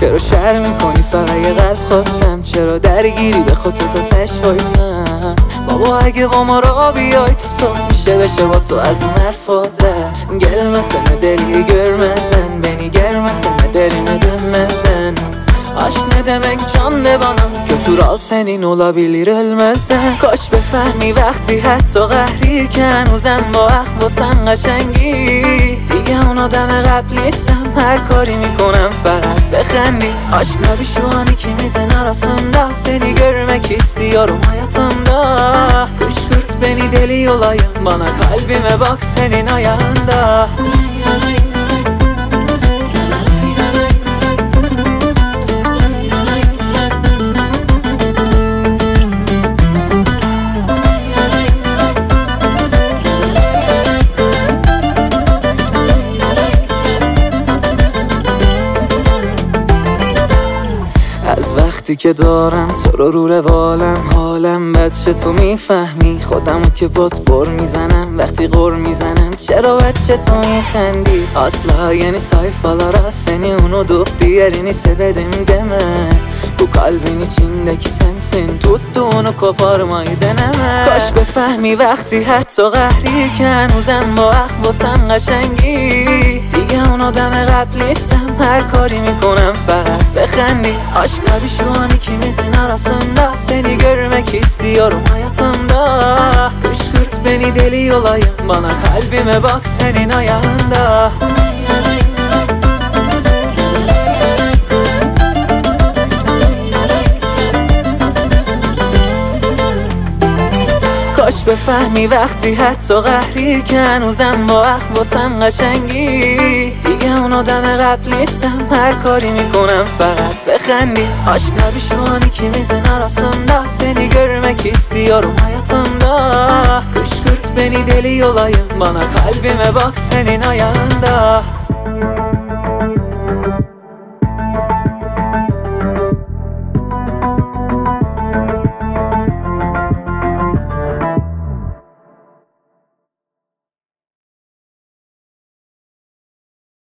چرا شر میکنی فقط یه قلب خواستم، چرا درگیری به خودت تا تش وایسم. بابا اگه با ما را بیای تو صبح میشه بشه با تو از اون حرفاته. Gelmesene deliye görmezden, beni gelmesene derine dönmezden. Aşk ne demek can de bana, götür al senin olabilir ölmezden. Kaç befehmi وقتی حتی قهریکن اوزن با اخ واسن قشنگی. دیگه اون آدم قبل نیستم، her kari میکنم فقط بخندی. Aşk tabi şu an ikimizin arasında, seni görmek istiyorum hayatımda. Kışkırt beni deli olayım, bana kalbime bak senin ayağında. از وقتی که دارم تو رو روالم، حالم بچه تو میفهمی. خودمو که بات بر میزنم وقتی غر میزنم، çera bence tu میخندی. Asla yeni sayfalara seni unutup diğerini sevedim deme. Bu kalbin içindeki sensin, tuttuğunu koparmayı deneme. Kaç befehmi وقتی حتی قهریکن اوزن با اخ واسن قشنگی. دیگه اون آدم قبل نیستم، her kari میکنم فقط بخندی. Aşk tabi şu an ikimizin arasında, seni görmek istiyorum hayatımda. Kışkırt beni deli olayım, bana kalbime bak senin ayağında. کاش بفهمی وقتی حتی قهریکن اوزن با اخ واسن قشنگی. دیگه اون آدم قبل نیستم، her kari میکنم فقط بخندی. Aşk tabi şu an ikimizin arasında, seni görmek istiyorum hayatımda. Kışkırt beni deli olayım, bana kalbime bak senin ayağında.